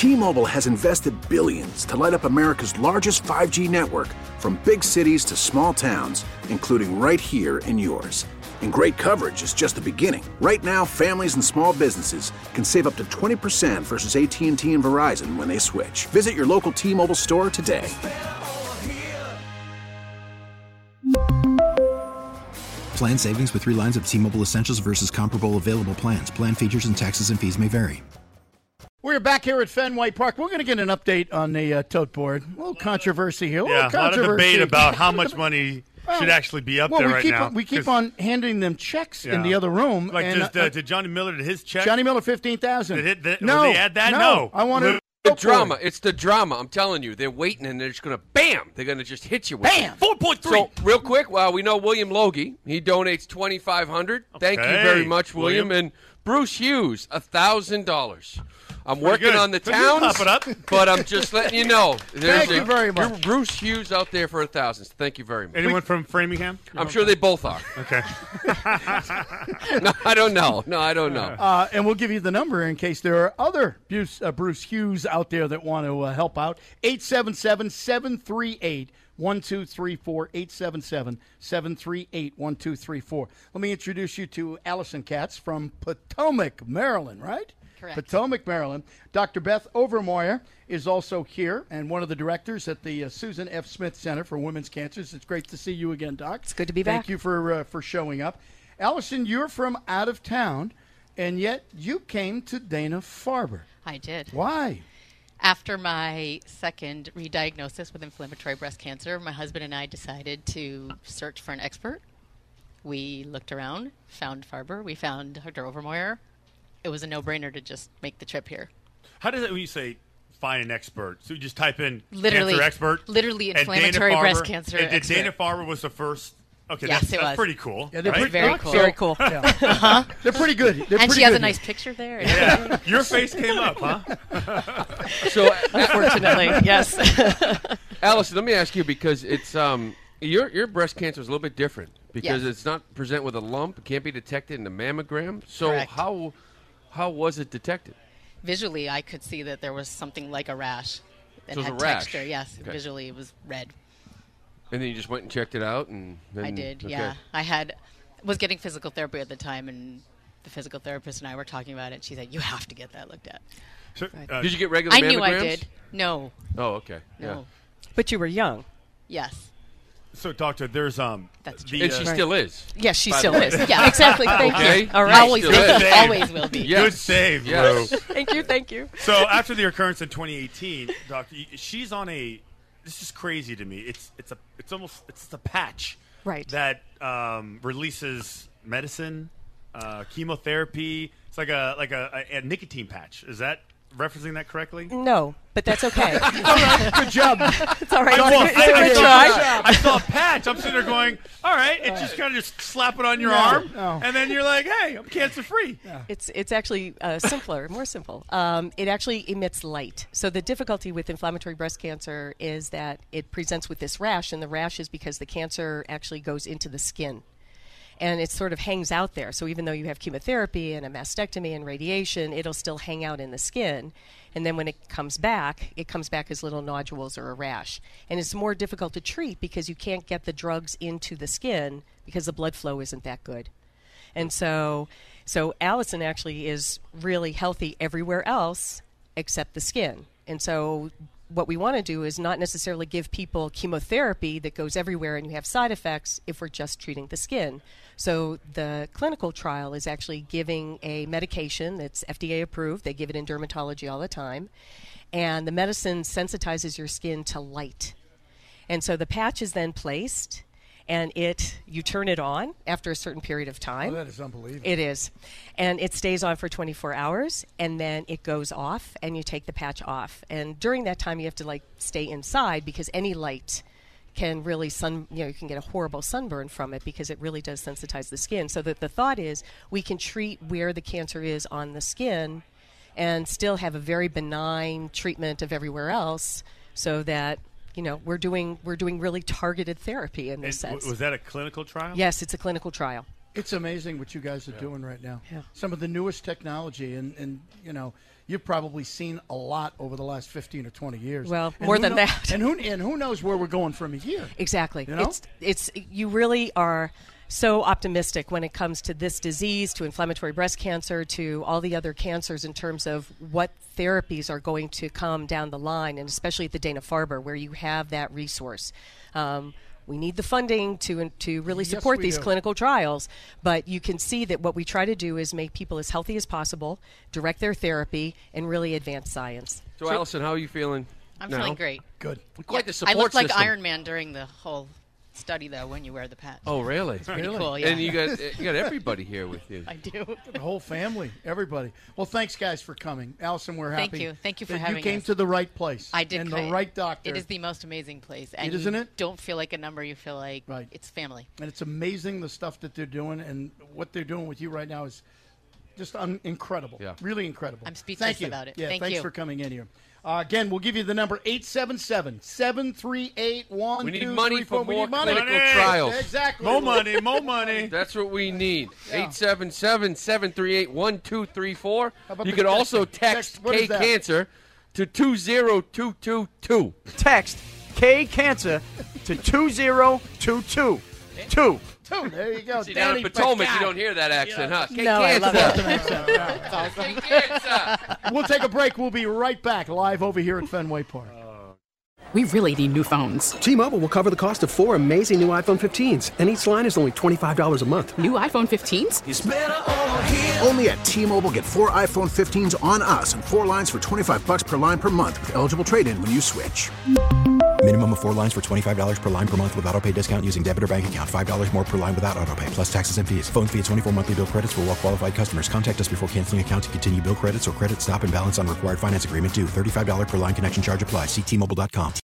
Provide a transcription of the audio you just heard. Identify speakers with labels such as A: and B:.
A: T-Mobile has invested billions to light up America's largest 5G network, from big cities to small towns, including right here in yours. And great coverage is just the beginning. Right now, families and small businesses can save up to 20% versus AT&T and Verizon when they switch. Visit your local T-Mobile store today.
B: Plan savings with 3 lines of T-Mobile Essentials versus comparable available plans. Plan features and taxes and fees may vary.
C: We're back here at Fenway Park. We're going to get an update on the tote board. A little controversy here.
D: A lot of debate about how much money should actually be up there right now.
C: We keep on handing them checks in the other room.
D: Like, did Johnny Miller, did his check?
C: Johnny Miller, $15,000.
D: No. Will they add that? No.
C: I want to.
E: The drama. It's the drama. I'm telling you. They're waiting, and they're just going to, bam! They're going to just hit you with
C: bam!
E: 4.3. So, real quick, we know William Logie. He donates $2,500. Okay. Thank you very much, William. And Bruce Hughes, $1,000. I'm working on the towns, but I'm just letting you know.
C: Thank you very much.
E: Bruce Hughes out there for $1,000. So thank you very much.
D: Anyone from Framingham?
E: I'm sure they both are.
D: Okay.
E: No, I don't know.
C: And we'll give you the number in case there are other Bruce Hughes out there that want to help out. 877-738-1234, 877-738-1234. Let me introduce you to Allison Katz from Potomac, Maryland, right?
F: Correct.
C: Potomac, Maryland. Dr. Beth Overmoyer is also here and one of the directors at the Susan F. Smith Center for Women's Cancers. It's great to see you again, Doc.
F: It's good to be back.
C: Thank you for showing up. Allison, you're from out of town, and yet you came to Dana-Farber.
F: I did.
C: Why?
F: After my second re-diagnosis with inflammatory breast cancer, my husband and I decided to search for an expert. We looked around, found Farber, we found Dr. Overmoyer. It was a no-brainer to just make the trip here.
D: How does it when you say find an expert? So you just type in
F: literally,
D: cancer expert?
F: Literally inflammatory breast cancer
D: and Dana-Farber was the first? Okay,
F: yes,
D: that's pretty cool.
C: Yeah, they're
D: right?
F: very cool.
C: Very cool. Yeah. Uh-huh. They're pretty good.
F: And she has a nice picture there.
D: Yeah. Your face came up, huh?
E: So,
F: unfortunately, yes.
E: Allison, let me ask you, because it's your breast cancer is a little bit different because it's not present with a lump. It can't be detected in the mammogram. So
F: correct.
E: How was it detected?
F: Visually, I could see that there was something like a rash. It
E: so
F: had
E: it was a rash.
F: texture, yes.
E: Okay.
F: Visually, it was red.
E: And then you just went and checked it out? And then,
F: I did,
E: okay.
F: yeah. Was getting physical therapy at the time, and the physical therapist and I were talking about it. She said, you have to get that looked at.
D: So,
E: did you get regular mammograms?
F: I knew I did. No.
E: Oh, okay.
F: No.
E: Yeah.
G: But you were young.
F: Yes.
D: So, Doctor, there's
F: That's true.
E: and she still is.
G: Yes, she still is.
F: Yeah, exactly. Thank
E: Okay.
F: you.
G: All right.
F: Always will be. Always will be.
E: Yes.
D: Good save,
E: Yes.
D: Lou.
G: Thank you.
D: So after the occurrence in 2018, Doctor, she's on a. This is crazy to me. It's a patch,
G: Right.
D: that releases medicine, chemotherapy. It's like a nicotine patch. Is that referencing that correctly?
G: No, but that's okay.
C: All right, good job.
G: It's all right.
D: I saw a patch. I'm sitting there going, all right, it just kind of just slap it on your arm, and then you're like, hey, I'm cancer-free.
C: Yeah.
G: It's actually simpler, more simple. It actually emits light. So the difficulty with inflammatory breast cancer is that it presents with this rash, and the rash is because the cancer actually goes into the skin. And it sort of hangs out there. So even though you have chemotherapy and a mastectomy and radiation, it'll still hang out in the skin. And then when it comes back as little nodules or a rash. And it's more difficult to treat because you can't get the drugs into the skin because the blood flow isn't that good. And so Allison actually is really healthy everywhere else except the skin. And so what we want to do is not necessarily give people chemotherapy that goes everywhere and you have side effects if we're just treating the skin. So the clinical trial is actually giving a medication that's FDA approved. They give it in dermatology all the time. And the medicine sensitizes your skin to light. And so the patch is then placed, and you turn it on after a certain period of time.
C: Oh, that is unbelievable.
G: It is. And it stays on for 24 hours, and then it goes off, and you take the patch off. And during that time, you have to, stay inside because any light can really you can get a horrible sunburn from it because it really does sensitize the skin. So that the thought is we can treat where the cancer is on the skin and still have a very benign treatment of everywhere else so that we're doing really targeted therapy in this sense.
D: Was that a clinical trial?
G: Yes, it's a clinical trial.
C: It's amazing what you guys are doing right now.
G: Yeah.
C: Some of the newest technology, and you've probably seen a lot over the last 15 or 20 years.
G: Well,
C: and
G: more than that.
C: And who knows where we're going from here?
G: Exactly.
C: You know?
G: You really are so optimistic when it comes to this disease, to inflammatory breast cancer, to all the other cancers in terms of what therapies are going to come down the line, and especially at the Dana-Farber where you have that resource. We need the funding to really support these clinical trials, but you can see that what we try to do is make people as healthy as possible, direct their therapy, and really advance science.
E: So Allison, how are you feeling?
F: I'm
E: now?
F: feeling great.
C: Good.
E: Quite the support
F: I look like
E: system.
F: Iron Man during the whole study, though, when you wear the patch.
E: Oh, really?
F: It's pretty cool, yeah.
E: And you got everybody here with you.
F: I do.
C: The whole family, everybody. Well, thanks, guys, for coming. Allison, we're happy.
F: Thank you. Thank you for
C: that
F: having
C: you came
F: us.
C: to the right place.
F: I did.
C: And the right doctor.
F: It is the most amazing place. And
C: Isn't
F: you
C: it?
F: don't feel like a number. You feel like it's family.
C: And it's amazing the stuff that they're doing, and what they're doing with you right now is just incredible.
E: Yeah.
C: Really incredible.
F: I'm speechless
C: Thank you.
F: about it.
C: Yeah,
F: Thank
C: thanks
F: you.
C: for coming in here. Again, we'll give you the number 877-738-1234.
E: We need money for
C: We
E: more
C: need money.
E: clinical trials.
C: Exactly.
D: More money.
E: That's what we need.
C: Yeah.
E: 877-738-1234.
C: about
E: You
C: the
E: can also text
C: what is that?
E: K-Cancer to 20222.
H: Text K-Cancer to 20222.
C: There you go.
E: See, down
C: Danny
E: in Potomac,
C: Bacall.
E: you don't hear that accent, huh?
G: No, I love
E: K-Cancer.
G: it.
E: K-Cancer.
C: We'll take a break. We'll be right back live over here at Fenway Park.
I: We really need new phones.
J: T-Mobile will cover the cost of 4 amazing new iPhone 15s, and each line is only $25 a month.
I: New iPhone 15s?
A: It's better over here. Only at T-Mobile, get 4 iPhone 15s on us and 4 lines for $25 per line per month with eligible trade-in when you switch.
B: Minimum of 4 lines for $25 per line per month with autopay discount using debit or bank account. $5 more per line without autopay, plus taxes and fees. Phone fee at 24 monthly bill credits for well-qualified customers. Contact us before canceling account to continue bill credits or credit stop and balance on required finance agreement due. $35 per line connection charge applies. See T-Mobile.com.